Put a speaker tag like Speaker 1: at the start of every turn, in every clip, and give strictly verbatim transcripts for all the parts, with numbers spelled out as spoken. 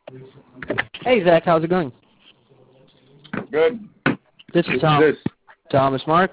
Speaker 1: Hey, Zach, how's it going?
Speaker 2: Good.
Speaker 1: This is
Speaker 2: Who's
Speaker 1: Tom.
Speaker 2: this?
Speaker 1: Thomas Mark.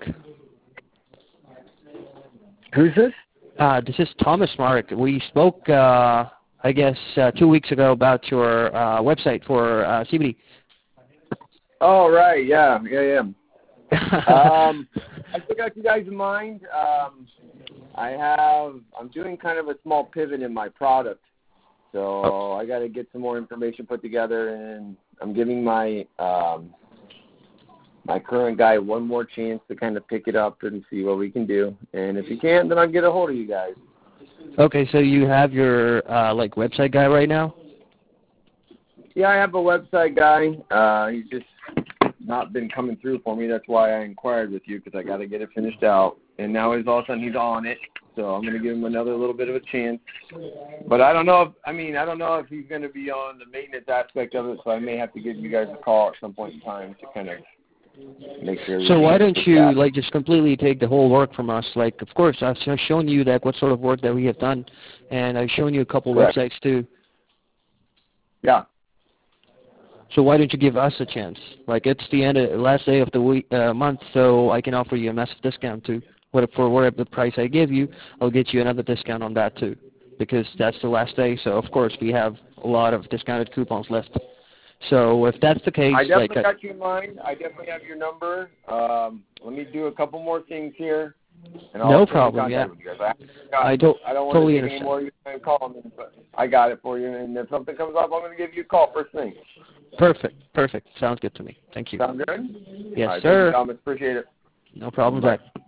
Speaker 2: Who's this?
Speaker 1: Uh, this is Thomas Mark. We spoke, uh, I guess, uh, two weeks ago about your uh, website for uh, C B D.
Speaker 2: Oh, right. Yeah, yeah, yeah. um, I still got you guys in mind. Um, I have, I'm doing kind of a small pivot in my product. So I got to get some more information put together, and I'm giving my um, my current guy one more chance to kind of pick it up and see what we can do. And if he can't, then I'll get a hold of you guys.
Speaker 1: Okay, so you have your uh, like website guy right now?
Speaker 2: Yeah, I have a website guy. Uh, he's just not been coming through for me. That's why I inquired with you, because I got to get it finished out. And now he's all of a sudden he's on it, so I'm going to give him another little bit of a chance. But I don't know if I mean I don't know if he's going to be on the maintenance aspect of it, so I may have to give you guys a call at some point in time to kind of make sure.
Speaker 1: So why don't you like just completely take the whole work from us? Like, of course, I've shown you that what sort of work that we have done, and I've shown you a couple
Speaker 2: Correct.
Speaker 1: websites too.
Speaker 2: Yeah.
Speaker 1: So why don't you give us a chance? Like, it's the end of last day of the week uh, month, so I can offer you a massive discount too. What for whatever the price I give you, I'll get you another discount on that too, because that's the last day. So of course we have a lot of discounted coupons left. So if that's the case,
Speaker 2: I definitely
Speaker 1: like,
Speaker 2: got you in mind. I definitely have your number. Um, let me do a couple more things here, and I'll
Speaker 1: no
Speaker 2: stay in
Speaker 1: problem.
Speaker 2: contact
Speaker 1: Yeah,
Speaker 2: with you guys. I,
Speaker 1: I don't.
Speaker 2: I don't want
Speaker 1: totally
Speaker 2: to take any
Speaker 1: understand.
Speaker 2: more of your time calling me, but I got it for you. And if something comes up, I'm going to give you a call first thing.
Speaker 1: Perfect. Perfect. Sounds good to me. Thank you.
Speaker 2: Sound good?
Speaker 1: Yes,
Speaker 2: All right,
Speaker 1: sir.
Speaker 2: Thank you, Thomas. Appreciate it.
Speaker 1: No problem,
Speaker 2: Bye.
Speaker 1: Zach.